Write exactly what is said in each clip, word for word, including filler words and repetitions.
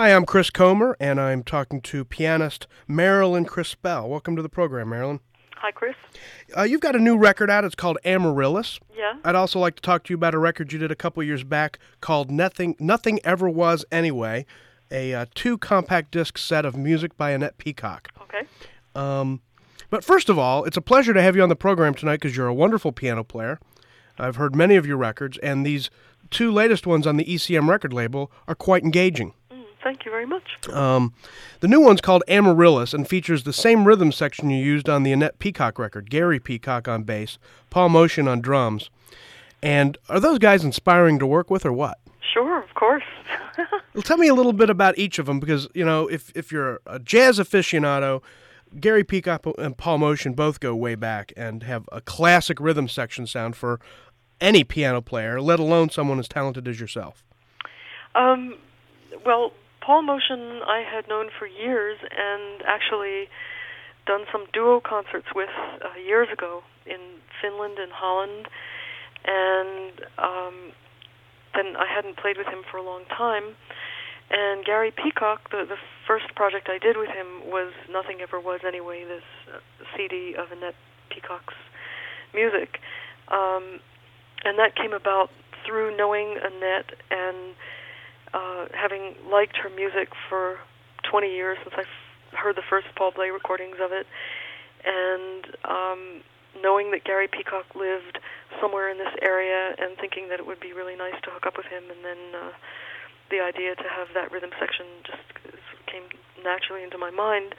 Hi, I'm Chris Comer, and I'm talking to pianist Marilyn Crispell. Welcome to the program, Marilyn. Hi, Chris. Uh, you've got a new record out. It's called Amaryllis. Yeah. I'd also like to talk to you about a record you did a couple years back called Nothing Nothing Ever Was Anyway, a uh, two compact disc set of music by Annette Peacock. Okay. Um, but first of all, it's a pleasure to have you on the program tonight because you're a wonderful piano player. I've heard many of your records, and these two latest ones on the E C M record label are quite engaging. Thank you very much. Um, the new one's called Amaryllis and features the same rhythm section you used on the Annette Peacock record. Gary Peacock on bass, Paul Motian on drums. And are those guys inspiring to work with or what? Sure, of course. Well, tell me a little bit about each of them because, you know, if, if you're a jazz aficionado, Gary Peacock and Paul Motian both go way back and have a classic rhythm section sound for any piano player, let alone someone as talented as yourself. Um, well... Paul Motian I had known for years and actually done some duo concerts with uh, years ago in Finland and Holland. And um, then I hadn't played with him for a long time. And Gary Peacock, the, the first project I did with him was Nothing Ever Was Anyway, this uh, C D of Annette Peacock's music. Um, and that came about through knowing Annette and Uh, having liked her music for twenty years since I f- heard the first Paul Bley recordings of it, and um, knowing that Gary Peacock lived somewhere in this area and thinking that it would be really nice to hook up with him, and then uh, the idea to have that rhythm section just came naturally into my mind.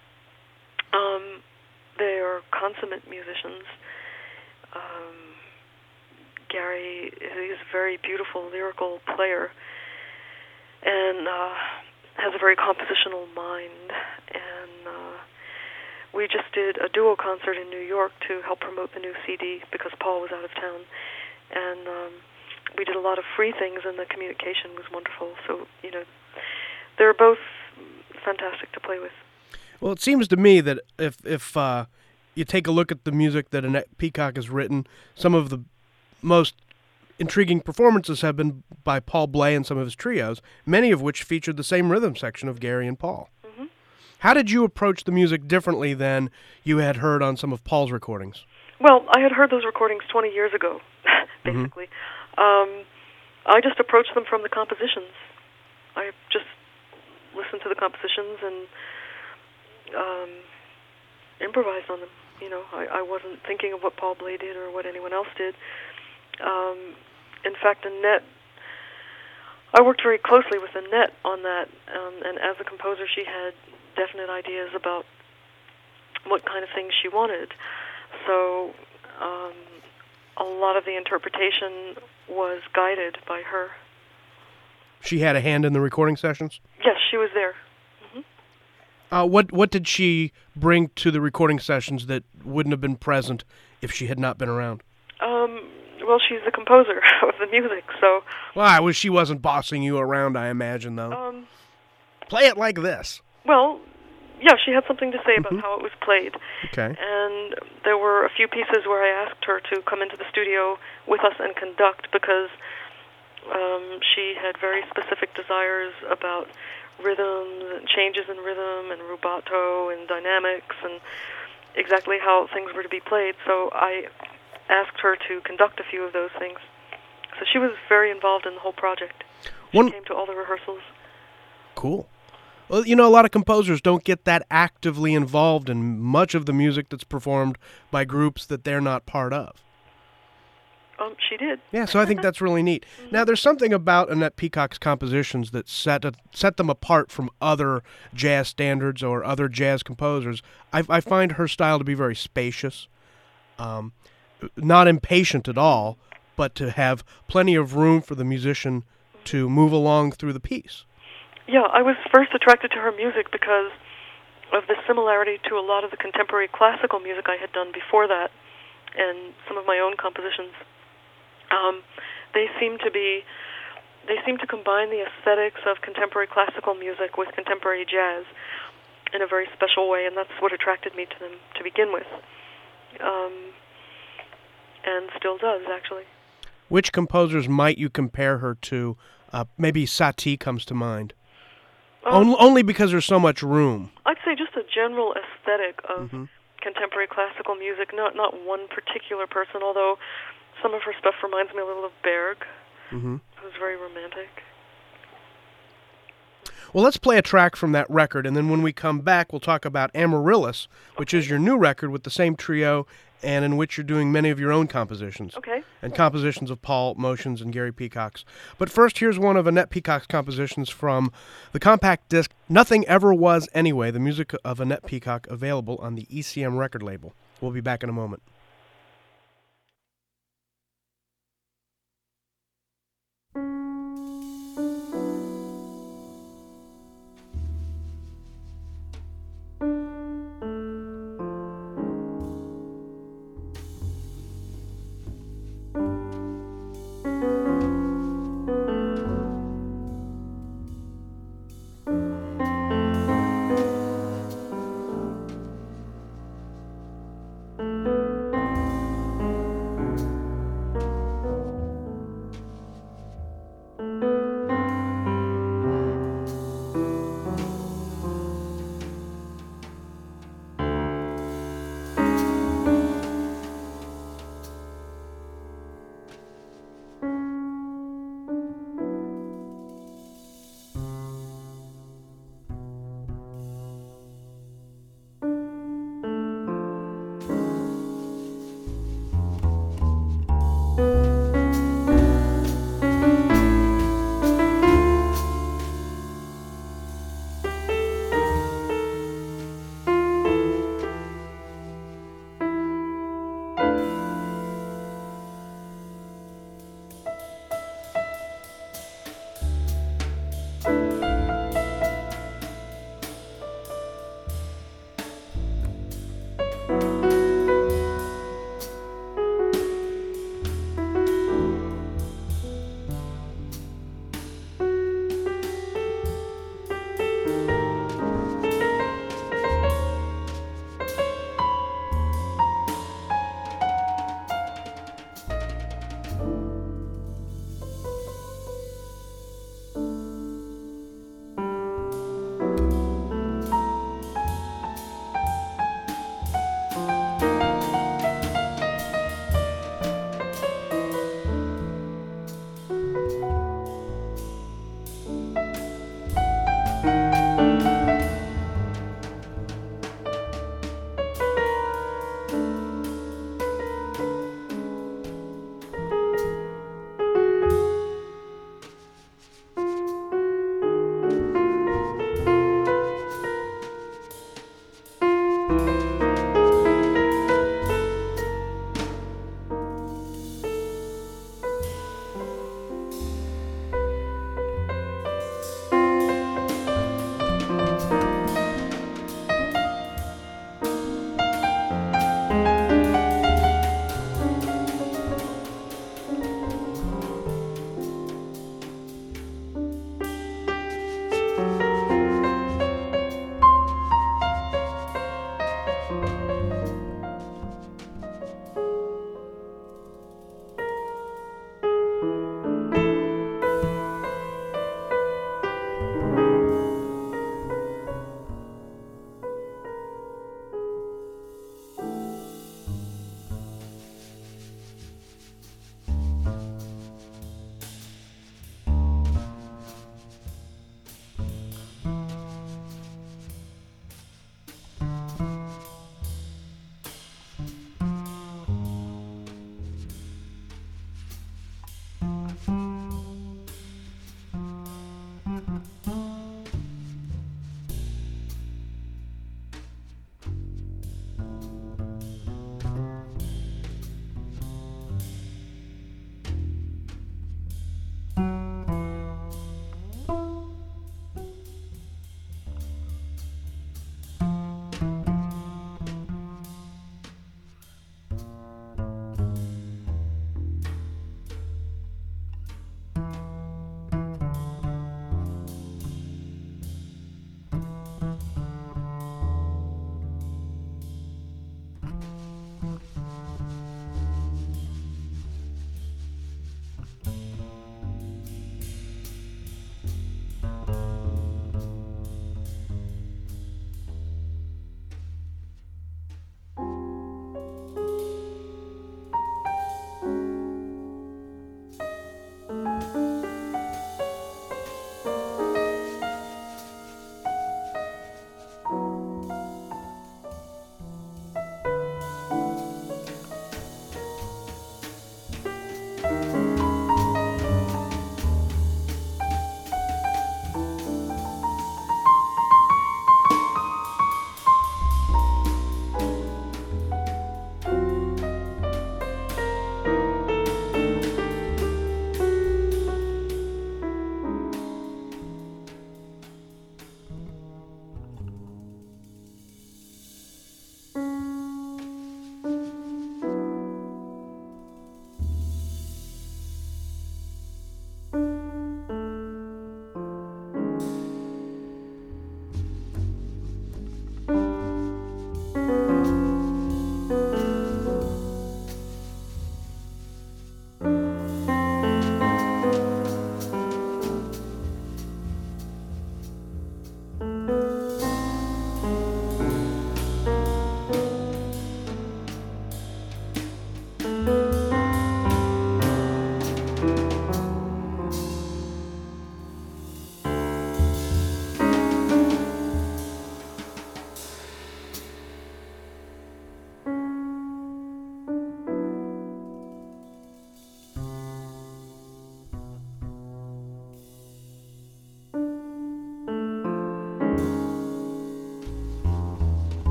Um, they are consummate musicians. Um, Gary is a very beautiful lyrical player, and uh, has a very compositional mind. And uh, we just did a duo concert in New York to help promote the new C D because Paul was out of town. And um, we did a lot of free things, and the communication was wonderful. So, you know, they're both fantastic to play with. Well, it seems to me that if, if uh, you take a look at the music that Annette Peacock has written, some of the most intriguing performances have been by Paul Bley and some of his trios, many of which featured the same rhythm section of Gary and Paul. Mm-hmm. How did you approach the music differently than you had heard on some of Paul's recordings? Well, I had heard those recordings twenty years ago, basically. Mm-hmm. Um, I just approached them from the compositions. I just listened to the compositions and um, improvised on them. You know, I, I wasn't thinking of what Paul Bley did or what anyone else did. Um, in fact, Annette, I worked very closely with Annette on that, um, and as a composer, she had definite ideas about what kind of things she wanted. So um, a lot of the interpretation was guided by her. She had a hand in the recording sessions? Yes, she was there. Mm-hmm. Uh, what what did she bring to the recording sessions that wouldn't have been present if she had not been around? Um, well, she's the composer of the music, so... Well, I wish she wasn't bossing you around, I imagine, though. Um, Play it like this. Well, yeah, she had something to say about Mm-hmm. how it was played. Okay. And there were a few pieces where I asked her to come into the studio with us and conduct because um, she had very specific desires about rhythms and changes in rhythm and rubato and dynamics and exactly how things were to be played. So I asked her to conduct a few of those things. So she was very involved in the whole project. She One... came to all the rehearsals. Cool. Well, you know, a lot of composers don't get that actively involved in much of the music that's performed by groups that they're not part of. Um, she did. Yeah, so I think that's really neat. Mm-hmm. Now, there's something about Annette Peacock's compositions that set a, set them apart from other jazz standards or other jazz composers. I, I find her style to be very spacious, um, not impatient at all, but to have plenty of room for the musician to move along through the piece. Yeah, I was first attracted to her music because of the similarity to a lot of the contemporary classical music I had done before that and some of my own compositions. Um, they seem to be, they seem to combine the aesthetics of contemporary classical music with contemporary jazz in a very special way, and that's what attracted me to them to begin with, um, and still does, actually. Which composers might you compare her to? Uh, maybe Satie comes to mind. Um, On- only because there's so much room. I'd say just a general aesthetic of Mm-hmm. contemporary classical music, not not one particular person, although some of her stuff reminds me a little of Berg, Mm-hmm. who's very romantic. Well, let's play a track from that record, and then when we come back, we'll talk about Amaryllis, which is your new record with the same trio, and in which you're doing many of your own compositions. Okay. And compositions of Paul Motians and Gary Peacock's. But first, here's one of Annette Peacock's compositions from the compact disc Nothing Ever Was Anyway, the music of Annette Peacock, available on the E C M record label. We'll be back in a moment.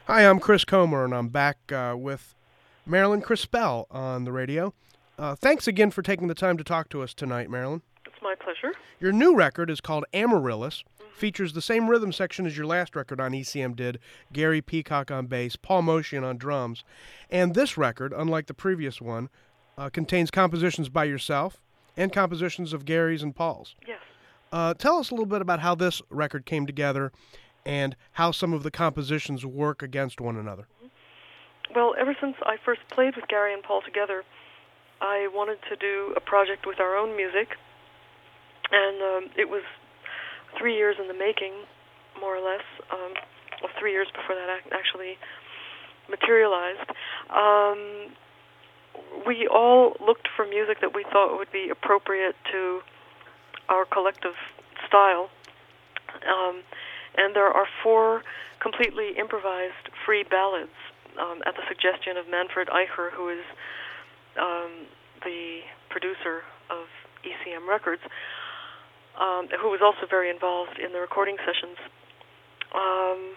Hi, I'm Chris Comer, and I'm back uh, with Marilyn Crispell on the radio. Uh, thanks again for taking the time to talk to us tonight, Marilyn. It's my pleasure. Your new record is called Amaryllis, mm-hmm. features the same rhythm section as your last record on E C M did, Gary Peacock on bass, Paul Motian on drums. And this record, unlike the previous one, uh, contains compositions by yourself and compositions of Gary's and Paul's. Yes. Uh, tell us a little bit about how this record came together and how some of the compositions work against one another. Well, ever since I first played with Gary and Paul together, I wanted to do a project with our own music, and um, it was three years in the making, more or less, um, well, three years before that ac- actually materialized. Um, we all looked for music that we thought would be appropriate to our collective style. Um, And there are four completely improvised free ballads um, at the suggestion of Manfred Eicher, who is um, the producer of E C M Records, um, who was also very involved in the recording sessions. Um,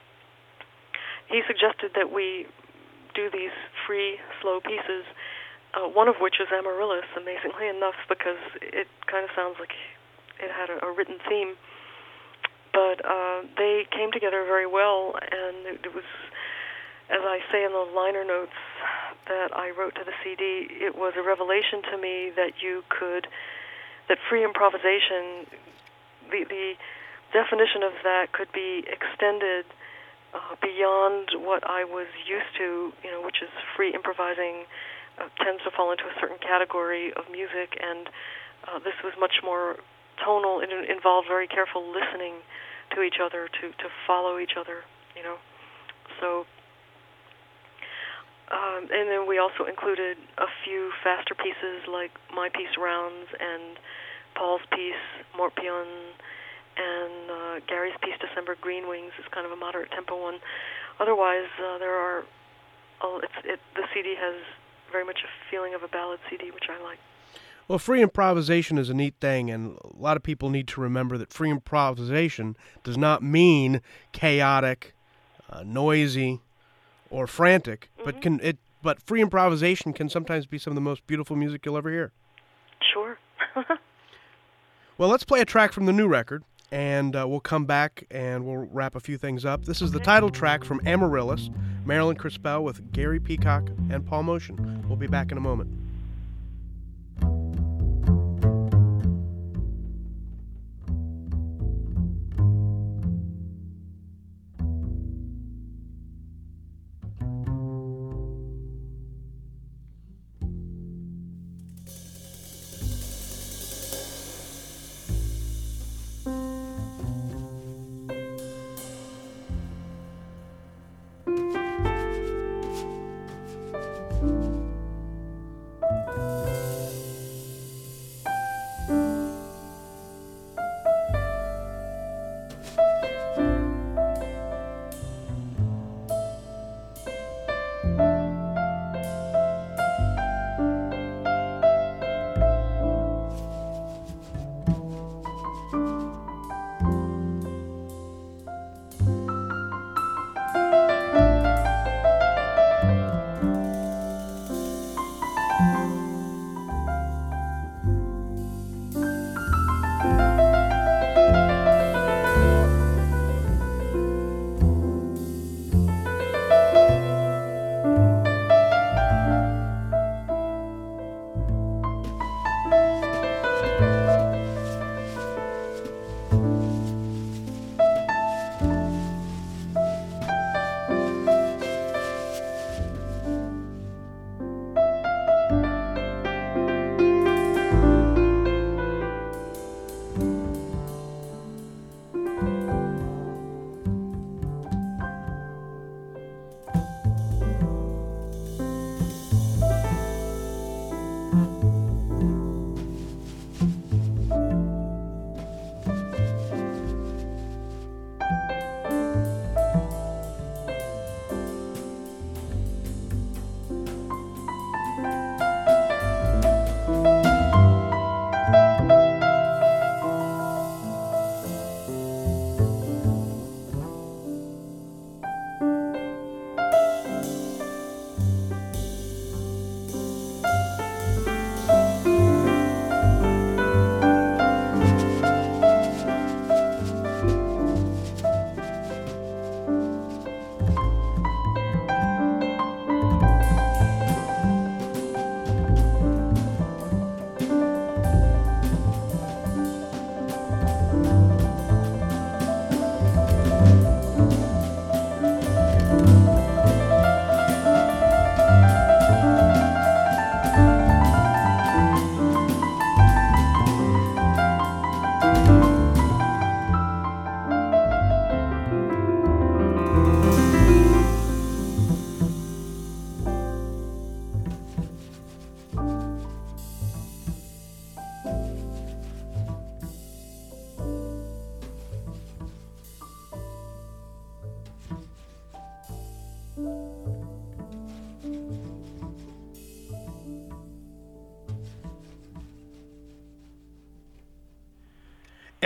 he suggested that we do these free, slow pieces, uh, one of which is Amaryllis, amazingly enough, because it kind of sounds like it had a, a written theme. But uh, they came together very well, and it, it was, as I say in the liner notes that I wrote to the C D, it was a revelation to me that you could, that free improvisation, the, the definition of that could be extended uh, beyond what I was used to, you know, which is free improvising uh, tends to fall into a certain category of music, and uh, this was much more tonal. It involved very careful listening to each other, to, to follow each other, you know. So, um, and then we also included a few faster pieces like My Piece Rounds and Paul's piece Morpion, and uh, Gary's piece December Green Wings is kind of a moderate tempo one. Otherwise, uh, there are, oh, it's, it, the C D has very much a feeling of a ballad C D, which I like. Well, free improvisation is a neat thing, and a lot of people need to remember that free improvisation does not mean chaotic, uh, noisy, or frantic, mm-hmm. but can it. But free improvisation can sometimes be some of the most beautiful music you'll ever hear. Sure. Well, let's play a track from the new record, and uh, we'll come back and we'll wrap a few things up. This is the title track from Amaryllis, Marilyn Crispell with Gary Peacock and Paul Motian. We'll be back in a moment.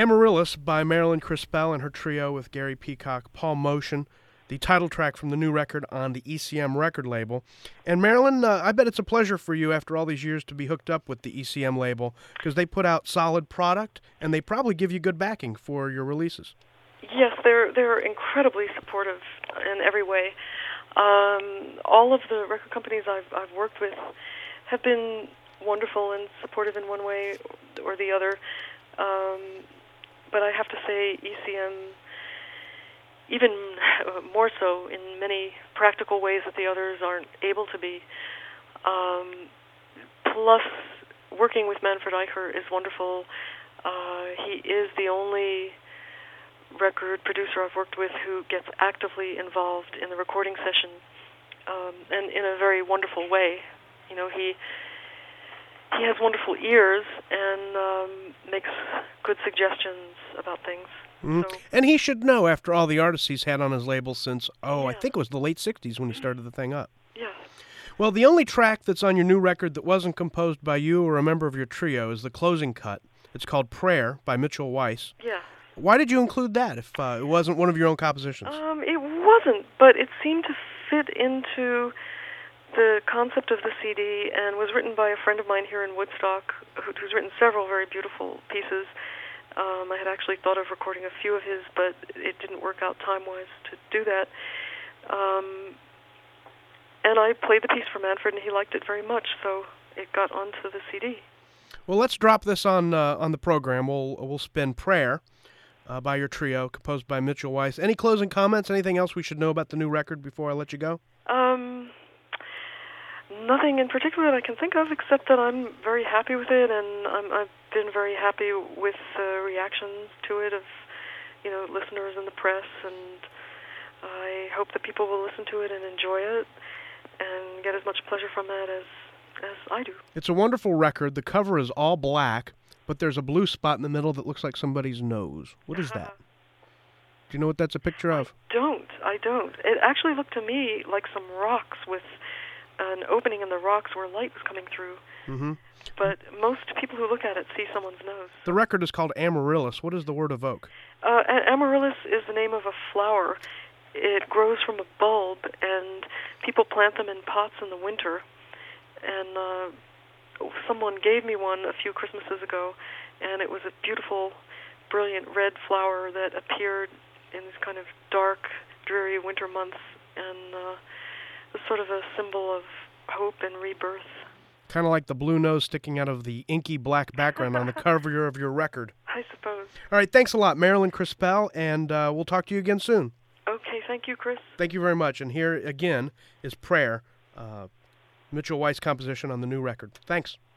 Amaryllis by Marilyn Crispell and her trio with Gary Peacock, Paul Motian, the title track from the new record on the E C M record label. And Marilyn, uh, I bet it's a pleasure for you after all these years to be hooked up with the E C M label, because they put out solid product and they probably give you good backing for your releases. Yes, they're they're incredibly supportive in every way. Um, all of the record companies I've I've worked with have been wonderful and supportive in one way or the other. Um, but I have to say, E C M, even more so in many practical ways that the others aren't able to be. Um, plus, working with Manfred Eicher is wonderful. Uh, he is the only record producer I've worked with who gets actively involved in the recording session, um, and in a very wonderful way. You know, he he has wonderful ears and um, makes good suggestions about things. Mm-hmm. So, and he should know, after all the artists he's had on his label since, oh, yeah. I think it was the late sixties when he started the thing up. yeah. Well, the only track that's on your new record that wasn't composed by you or a member of your trio is the closing cut. It's called Prayer by Mitchell Weiss. Yeah. Why did you include that if uh, it wasn't one of your own compositions? Um, it wasn't, but it seemed to fit into the concept of the C D, and was written by a friend of mine here in Woodstock, who, who's written several very beautiful pieces. Um, I had actually thought of recording a few of his, but it didn't work out time-wise to do that. Um, and I played the piece for Manfred, and he liked it very much, so it got onto the C D. Well, let's drop this on uh, on the program. We'll we'll spin Prayer uh, by your trio, composed by Mitchell Weiss. Any closing comments? Anything else we should know about the new record before I let you go? Um, nothing in particular that I can think of, except that I'm very happy with it, and I'm, I've been very happy with the reactions to it of, you know, listeners and the press, and I hope that people will listen to it and enjoy it and get as much pleasure from that as as I do. It's a wonderful record. The cover is all black, but there's a blue spot in the middle that looks like somebody's nose. What is that? Do you know what that's a picture of? I don't. I don't. It actually looked to me like some rocks with an opening in the rocks where light was coming through. Mm-hmm. But most people who look at it see someone's nose. The record is called Amaryllis. What does the word evoke? Uh, Amaryllis is the name of a flower. It grows from a bulb, and people plant them in pots in the winter. And uh, someone gave me one a few Christmases ago, and it was a beautiful, brilliant red flower that appeared in these kind of dark, dreary winter months, and uh, was sort of a symbol of hope and rebirth. Kind of like the blue nose sticking out of the inky black background on the cover of your record. I suppose. All right, thanks a lot, Marilyn Crispell, and uh, we'll talk to you again soon. Okay, thank you, Chris. Thank you very much. And here again is Prayer, uh, Mitchell Weiss composition on the new record. Thanks.